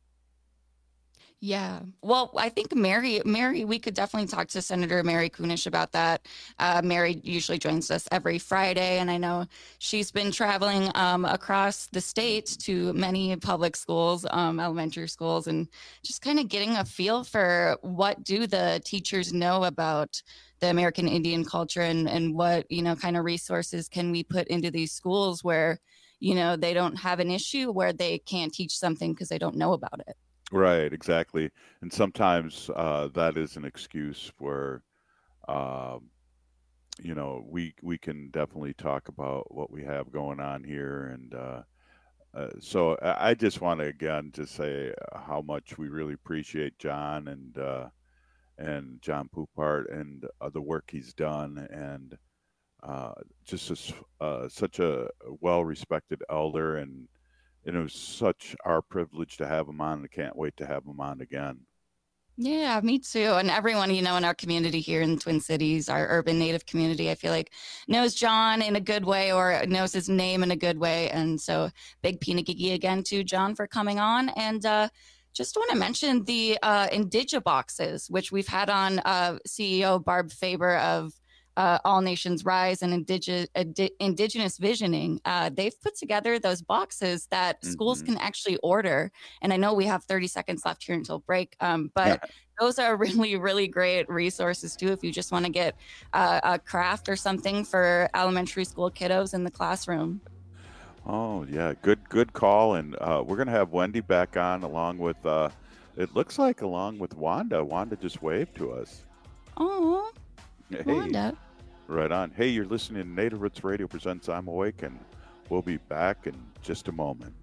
Yeah. Well, I think Mary, Mary, we could definitely talk to Senator Mary Kunesh about that. Uh, Mary usually joins us every Friday, and I know she's been traveling um, across the state to many public schools, um, elementary schools, and just kind of getting a feel for what do the teachers know about the American Indian culture, and, and what, you know, kind of resources can we put into these schools where, you know, they don't have an issue where they can't teach something because they don't know about it. Right, exactly. And sometimes uh, that is an excuse where, um, you know, we we can definitely talk about what we have going on here. And uh, uh, so I I just want to again just say how much we really appreciate John and uh, and John Poupart and uh, the work he's done, and uh, just a s uh, such a well-respected elder, and and it was such our privilege to have him on, and I can't wait to have him on again. Yeah, me too. And everyone, you know, in our community here in the Twin Cities, our urban Native community, I feel like knows John in a good way, or knows his name in a good way. And so big Pinagigi again to John for coming on. And uh, just want to mention the uh, Indigiboxes, which we've had on uh, C E O Barb Faber of Uh, All Nations Rise and Indige- Indi- Indigenous Visioning. Uh, they've put together those boxes that mm-hmm. schools can actually order. And I know we have thirty seconds left here until break, um, but those are really, really great resources too if you just want to get uh, a craft or something for elementary school kiddos in the classroom. Oh, yeah, good good call. And uh, we're going to have Wendy back on along with, uh, it looks like along with Wanda. Wanda just waved to us. Oh. Hey, Wanda. Right on. Hey, you're listening to Native Roots Radio presents I'm Awake, and we'll be back in just a moment.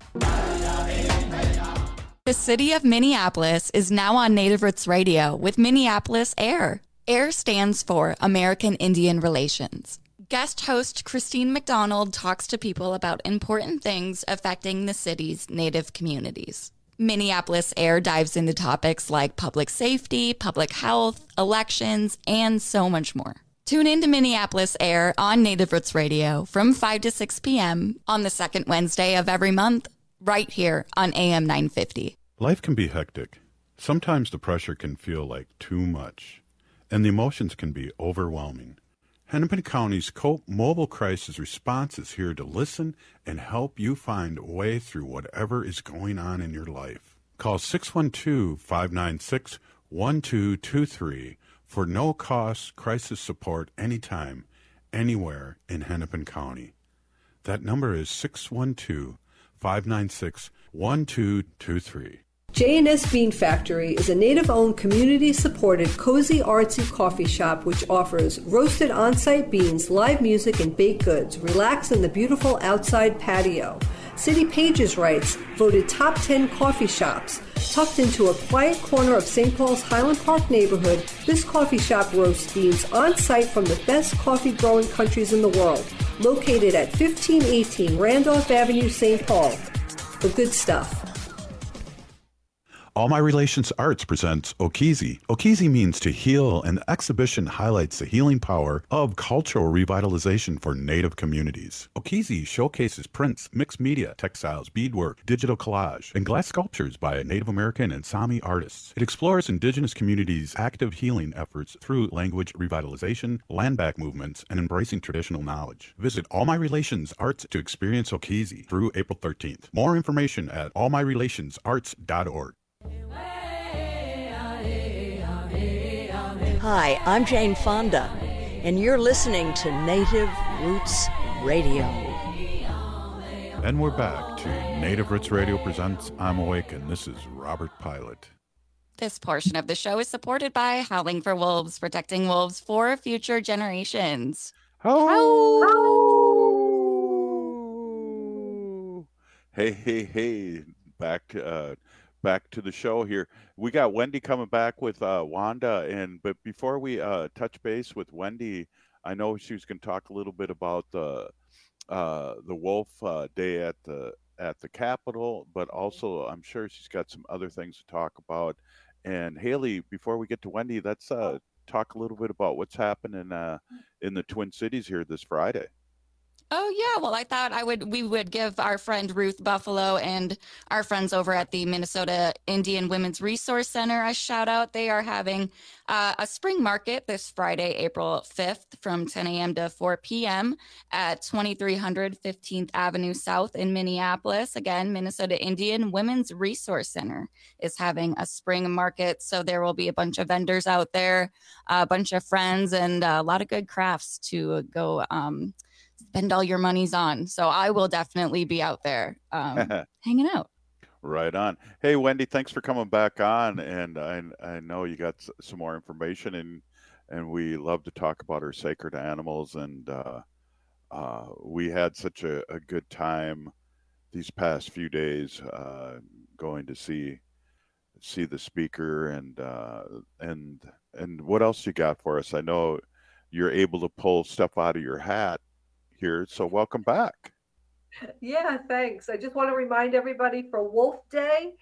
The city of Minneapolis is now on Native Roots Radio with Minneapolis AIR. AIR stands for American Indian Relations. Guest host Christine McDonald talks to people about important things affecting the city's Native communities. Minneapolis AIR dives into topics like public safety, public health, elections, and so much more. Tune in to Minneapolis AIR on Native Roots Radio from five to six p.m. on the second Wednesday of every month, right here on A M nine fifty. Life can be hectic. Sometimes the pressure can feel like too much, and the emotions can be overwhelming. Hennepin County's COPE Mobile Crisis Response is here to listen and help you find a way through whatever is going on in your life. Call six one two, five nine six, one two two three for no-cost crisis support anytime, anywhere in Hennepin County. That number is six one two, five nine six, one two two three. J and S Bean Factory is a Native-owned, community-supported, cozy, artsy coffee shop which offers roasted on-site beans, live music, and baked goods. Relax in the beautiful outside patio. City Pages writes, voted top ten coffee shops. Tucked into a quiet corner of Saint Paul's Highland Park neighborhood, this coffee shop roasts beans on-site from the best coffee-growing countries in the world. Located at fifteen eighteen Randolph Avenue, Saint Paul. The good stuff. All My Relations Arts presents Okizi. Okizi means to heal, and the exhibition highlights the healing power of cultural revitalization for Native communities. Okizi showcases prints, mixed media, textiles, beadwork, digital collage, and glass sculptures by Native American and Sami artists. It explores Indigenous communities' active healing efforts through language revitalization, land back movements, and embracing traditional knowledge. Visit All My Relations Arts to experience Okizi through April thirteenth. More information at all my relations arts dot org. Hi, I'm Jane Fonda, and you're listening to Native Roots Radio. And we're back to Native Roots Radio presents I'm Awake, and this is Robert Pilot. This portion of the show is supported by Howling for Wolves, protecting wolves for future generations. Oh. Hey, hey, hey! Back to uh, back to the show here. We got Wendy coming back with uh, Wanda, and but before we uh, touch base with Wendy, I know she was going to talk a little bit about the uh, the Wolf uh, Day at the at the Capitol, but also I'm sure she's got some other things to talk about. And Haley, before we get to Wendy, let's uh, talk a little bit about what's happening uh, in the Twin Cities here this Friday. Oh yeah, well I thought I would we would give our friend Ruth Buffalo and our friends over at the Minnesota Indian Women's Resource Center a shout out. They are having uh, a spring market this Friday, April fifth from ten a.m. to four p.m. at twenty-three hundred fifteenth Avenue South in Minneapolis. Again, Minnesota Indian Women's Resource Center is having a spring market, so there will be a bunch of vendors out there, a bunch of friends, and a lot of good crafts to go um, spend all your monies on. So I will definitely be out there um, hanging out. Right on. Hey, Wendy, thanks for coming back on. And I I know you got s- some more information, and and we love to talk about our sacred animals. And uh, uh, we had such a, a good time these past few days uh, going to see see the speaker and uh, and and what else you got for us? I know you're able to pull stuff out of your hat here, so welcome back. Yeah, thanks. I just want to remind everybody for Wolf Day.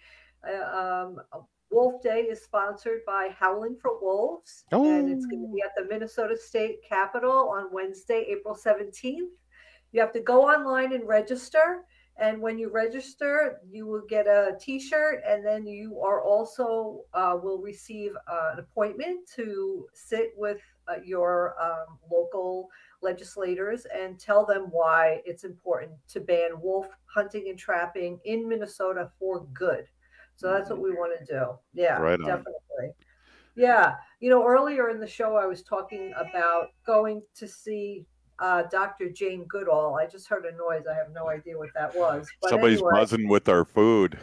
Uh, um, Wolf Day is sponsored by Howling for Wolves, oh. and it's going to be at the Minnesota State Capitol on Wednesday, April seventeenth. You have to go online and register, and when you register, you will get a T-shirt, and then you are also uh, will receive uh, an appointment to sit with uh, your um, local legislators and tell them why it's important to ban wolf hunting and trapping in Minnesota for good. So that's what we want to do. Yeah, right on. Definitely. Yeah. You know, earlier in the show, I was talking about going to see uh, Doctor Jane Goodall. I just heard a noise. I have no idea what that was. But Somebody's anyway. buzzing with our food.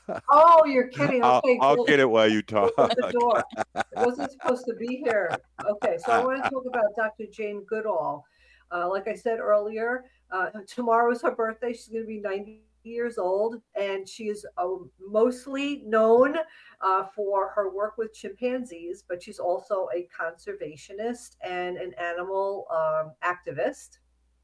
Oh, you're kidding. Okay, I'll, I'll cool. get it while you talk. The door. It wasn't supposed to be here. Okay, so I want to talk about Doctor Jane Goodall. Uh, like I said earlier, uh, tomorrow's her birthday. She's going to be ninety years old, and she is uh, mostly known uh, for her work with chimpanzees, but she's also a conservationist and an animal um, activist.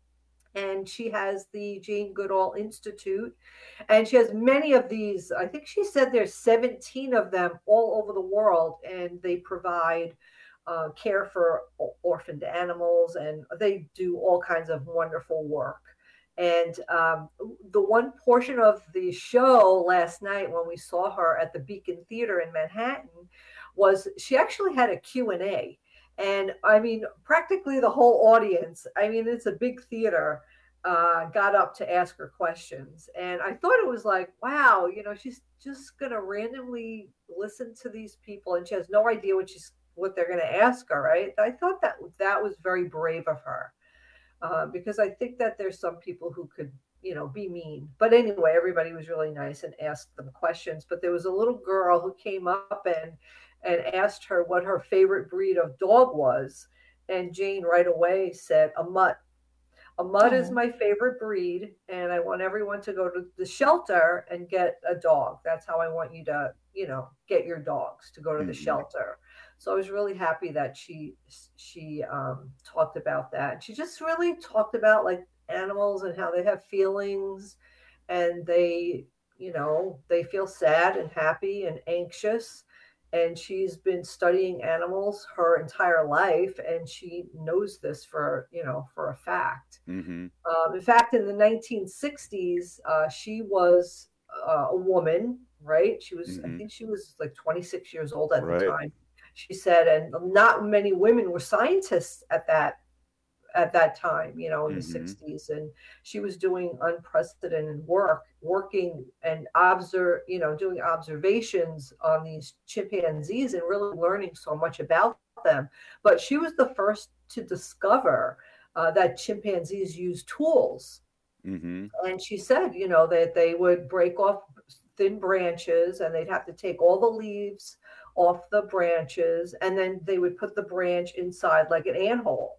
And she has the Jane Goodall Institute, and she has many of these. I think she said there's seventeen of them all over the world, and they provide uh, care for orphaned animals, and they do all kinds of wonderful work. And um, the one portion of the show last night when we saw her at the Beacon Theater in Manhattan was she actually had a Q and A. And I mean, practically the whole audience, I mean, it's a big theater, uh, got up to ask her questions. And I thought it was like, wow, you know, she's just going to randomly listen to these people and she has no idea what she's, what they're going to ask her, right? I thought that that was very brave of her, uh, because I think that there's some people who could, you know, be mean. But anyway, everybody was really nice and asked them questions. But there was a little girl who came up and and asked her what her favorite breed of dog was. And Jane right away said, a mutt. A mutt oh. is my favorite breed, and I want everyone to go to the shelter and get a dog. That's how I want you to, you know, get your dogs, to go to the mm-hmm. shelter. So I was really happy that she she um, talked about that. She just really talked about like animals and how they have feelings, and they, you know, they feel sad and happy and anxious. And she's been studying animals her entire life, and she knows this for, you know, for a fact. Mm-hmm. Um, in fact, in the nineteen sixties, uh, she was uh, a woman, right? She was, mm-hmm. I think she was like twenty-six years old at right. the time. She said, and not many women were scientists at that at that time, you know, in mm-hmm. the sixties. And she was doing unprecedented work, working and observe, you know, doing observations on these chimpanzees and really learning so much about them. But she was the first to discover uh, that chimpanzees use tools. Mm-hmm. And she said, you know, that they would break off thin branches and they'd have to take all the leaves off the branches, and then they would put the branch inside like an anthole.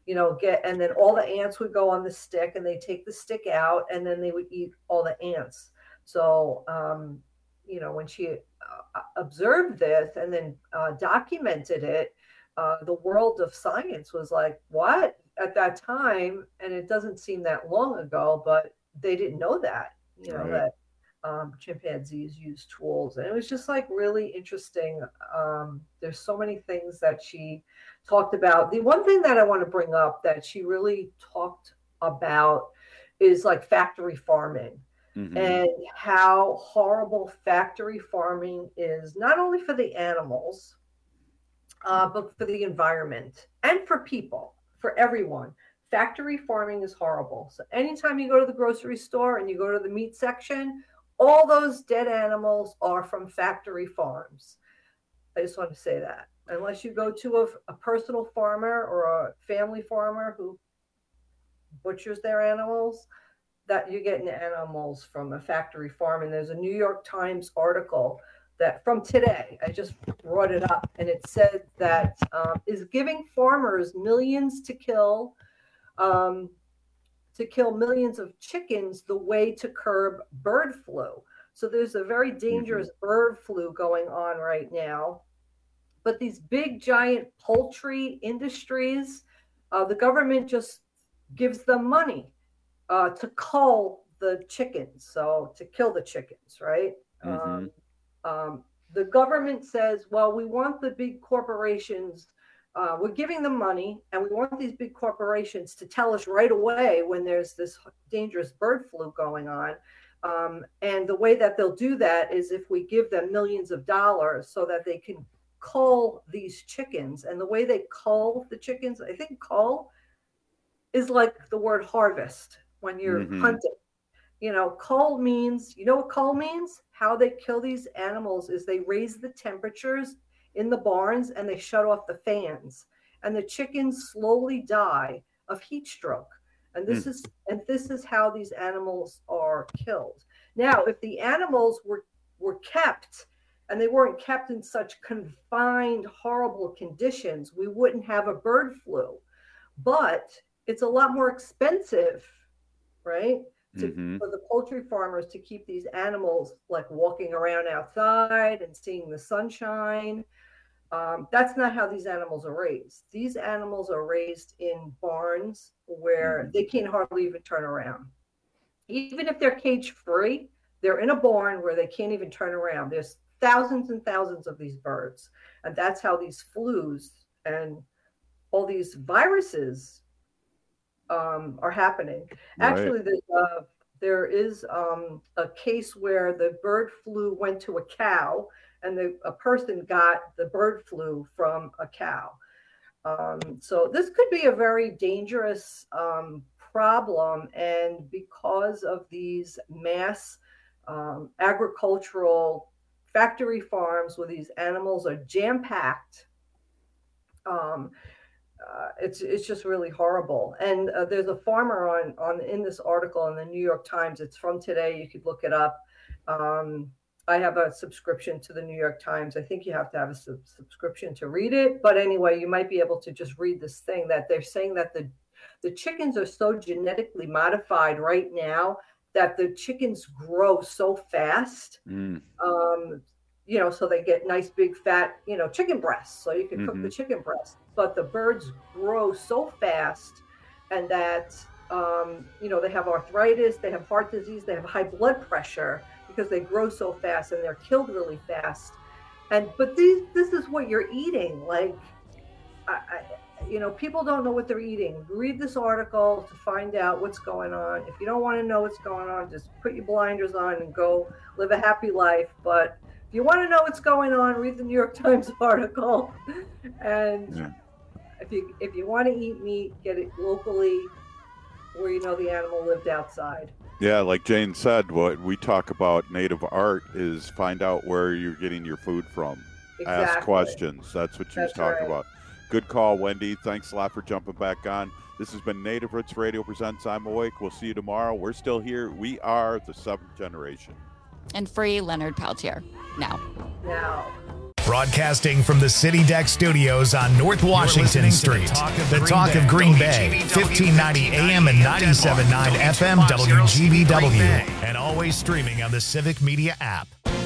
you know, get, and then all the ants would go on the stick, and they take the stick out, and then they would eat all the ants. So, um, you know, when she uh, observed this and then uh, documented it, uh, the world of science was like, what? At that time, and it doesn't seem that long ago, but they didn't know that, you know, Right. that um, chimpanzees use tools. And it was just like really interesting. Um, there's so many things that she talked about. The one thing that I want to bring up that she really talked about is like factory farming. Mhm. And how horrible factory farming is, not only for the animals, uh, but for the environment and for people, for everyone. Factory farming is horrible. So anytime you go to the grocery store and you go to the meat section, all those dead animals are from factory farms. I just want to say that. Unless you go to a, a personal farmer or a family farmer who butchers their animals, that you're getting animals from a factory farm. And there's a New York Times article that from today, I just brought it up, and it said that um, is giving farmers millions to kill, um, to kill millions of chickens the way to curb bird flu. So there's a very dangerous mm-hmm. bird flu going on right now. But these big, giant poultry industries, uh, the government just gives them money Uh, to cull the chickens, so to kill the chickens, right? Mm-hmm. Um, um, the government says, well, we want the big corporations, uh, we're giving them money, and we want these big corporations to tell us right away when there's this dangerous bird flu going on. Um, and the way that they'll do that is if we give them millions of dollars so that they can cull these chickens. And the way they cull the chickens, I think cull is like the word harvest. When you're mm-hmm. hunting, you know, cull means, you know what cull means? How they kill these animals is they raise the temperatures in the barns and they shut off the fans, and the chickens slowly die of heat stroke. And this mm. is and this is how these animals are killed. Now, if the animals were were kept and they weren't kept in such confined, horrible conditions, we wouldn't have a bird flu. But it's a lot more expensive, right? To, mm-hmm. for the poultry farmers to keep these animals like walking around outside and seeing the sunshine. Um, that's not how these animals are raised. These animals are raised in barns where mm-hmm. they can't hardly even turn around. Even if they're cage free, they're in a barn where they can't even turn around. There's thousands and thousands of these birds. And that's how these flus and all these viruses um, are happening. Right. Actually, there's, uh, there is um, a case where the bird flu went to a cow, and the, a person got the bird flu from a cow. Um, so this could be a very dangerous um, problem. And because of these mass um, agricultural factory farms where these animals are jam-packed, um, uh, it's it's just really horrible. And uh, there's a farmer on, on in this article in the New York Times. It's from today. You could look it up. Um, I have a subscription to the New York Times. I think you have to have a sub- subscription to read it. But anyway, you might be able to just read this thing that they're saying that the, the chickens are so genetically modified right now that the chickens grow so fast. Mm. Um, you know, so they get nice big fat, you know, chicken breasts. So you can mm-hmm. cook the chicken breast. But the birds grow so fast, and that, um, you know, they have arthritis, they have heart disease, they have high blood pressure, because they grow so fast and they're killed really fast. And but these this is what you're eating. Like, I, I, you know, people don't know what they're eating. Read this article to find out what's going on. If you don't want to know what's going on, just put your blinders on and go live a happy life. But if you want to know what's going on, read the New York Times article. And yeah. if you if you want to eat meat, get it locally, where you know the animal lived outside. Yeah, like Jane said, what we talk about native art is find out where you're getting your food from. Exactly. Ask questions. That's what she was talking right. about. Good call, Wendy. Thanks a lot for jumping back on. This has been Native Roots Radio Presents I'm Awake. We'll see you tomorrow. We're still here. We are the seventh generation. And free Leonard Peltier. Now. Now. Broadcasting from the City Deck Studios on North Washington Street. The Talk of Green Bay, fifteen ninety A M and ninety-seven point nine F M W G B W. And always streaming on the Civic Media app.